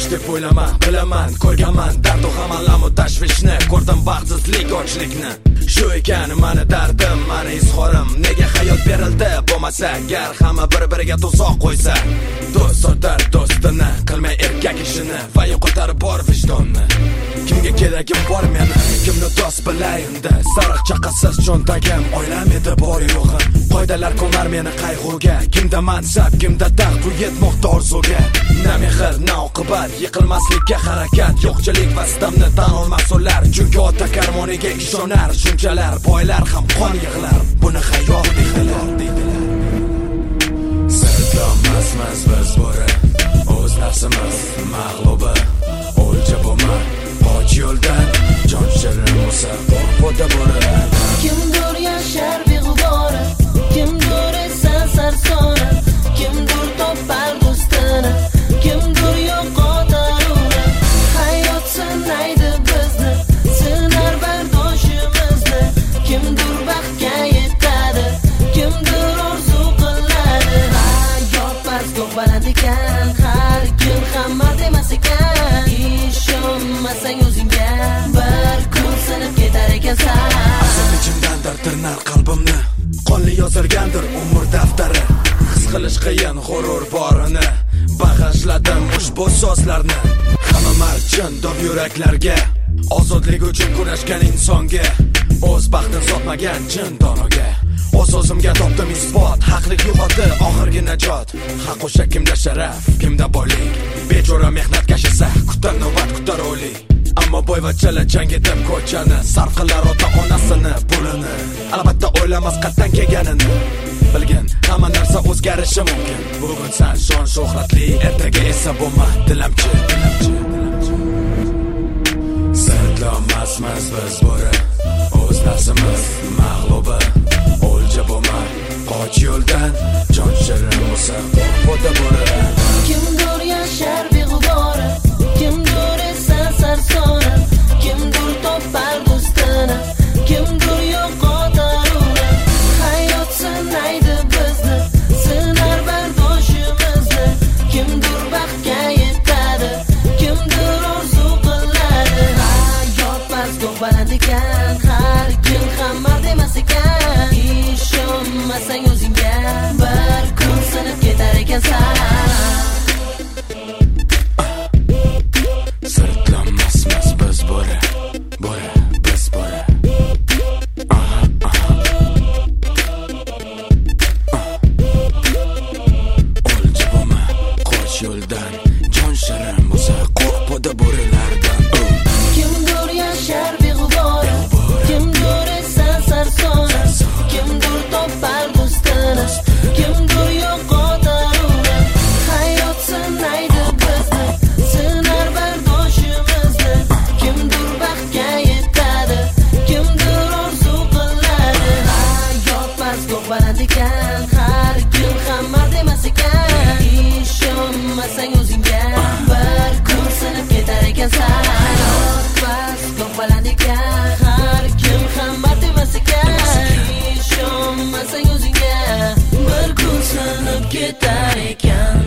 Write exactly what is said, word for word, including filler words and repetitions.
ish deb o'ylama, bilaman, ko'rganman dardu ham alamu tashvishni, ko'rdim baxtsizlik, ochlikni. Shu ekan mani dardim, mani izhorim. Nega hayot berildi bo'lmasa, gar hamma bir-biriga tuzoq qo'ysa. Do'st sotar do'stini, qilmay erkak ishini va yo'qotar bor vijdonni. Kimga keragim bor meni, kimni do'st bilayinda. Sariq chaqasiz cho'ntagim, oilam edi bor yo'g'im. Qoidalar ko'mar meni qayg'uga, kimda mansab, kimda taxt, u yetmoqda orzuga. Na mehr, na oqibat, yiqilmaslikka harakat, yo'qchilik va sitamni tan olmas ular. Chunki ota karmoniga ishonar, shunchalar boylar ham qon yig'lar. Buni hayot deydilar, deydilar. Sirtlamasmiz biz bora, o'z nafsimiz mag'lubi. O'lja bo'lma, qoch yo'ldan, jon shirin bo'lsa, qo'rqoda bora. Kimdir yashar beg'ubora, kimdir esa sarsona, kimdir topar do'stini, kimdir yo'qotar uni. Hayot sinaydi bizni, sinar bardoshimizni, kimdir baxtga yetadi, kimdir orzu qiladi. Hayot past baland ekan, har kim hamma demas ekan. Ishonmasang o'zingga, bir kun sinib ketar ekansan. Ichimdandir tirnar qalbimni, qonli yozilgandir umr daftari. His qilish qiyin g'urur borini, bag'ishladim ushbu so'zlarni. Hamma marchin dov yuraklarga, ozodlik uchun kurashgan insonga, o'z baxtini sotmagan chin donoga. O'z-o'zimga topdim isbot, haqlik yo'qotdi oxirgi najot. Haq o'sha kimda sharaf, kimda boylik, bechora mehnat kashisa, kutar navbat, kutar o'lik. Ammo boyvachchalar jang etib ko'chani, sarf qilar ota onasini, pulini. Albatta o'ylamas qatdan kelganini. Bilgin, hamma narsa o'zgarishi mumkin. Bugun san shon shuhratli, ertaga esa bo'lma dilamchi, dilamchi. Sirtlamasmiz biz bora, o'z nafsimiz mag'lubi. O'lja bo'lma, qoch yo'ldan, jon shirin bo'lsa, qo'rqoda bora. Kimdir yashar beg'ubora, kimdir esa sarsona, kimdir topar do'stini, kimdir yo'qotar uni. Hayot sinaydi bizni, sinar bardoshimizni, kimdir baxtga yetadi, kimdir orzu qiladi. Hayot past baland ekan, har kim hamma demas ekan. Ishonmasang o'zingga, bir kun sinib ketar ekansan. Sirtlamasmiz biz bora, bora, biz bora. Aha, aha. O'lja bo'lma, qoch yo'ldan, jon shirin bo'lsa, qo'rqoda bo'rilardan. Kimdir yashar beg'ubora, kimdir esa sarsona, kimdir topar do'stini, kimdir yo'qotar uni. Hayot sinaydi bizni, sinar bardoshimizni, kimdir baxtga yetadi, kimdir orzu qiladi. Hayot past baland ekan, har kim hamma demas ekan. Ishonmasang o'zingga, bir kun sinib ketar ekansan. Hayot past baland ekan, har kim hamma demas ekan. Ishonmasang o'zingga, bir kun sinib ketar ekan.